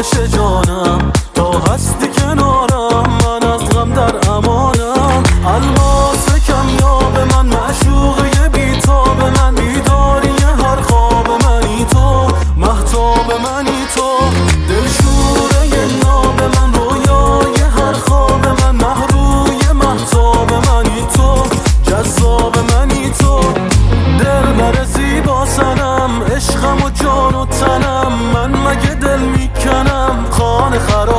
باشه جانم، تا هستی کنارم من از غم در امانم. الماس کمیاب من، معشوقه بیتاب من، بیداری هر خواب منی تو، مهتاب منی تو. دلشوره ناب من، رویای هر خواب من، مهروی مهتاب منی تو، جذاب منی تو. دل بر زیبا سنم، عشقم و جان و تنم، من مگه دل میکنم خانه خراب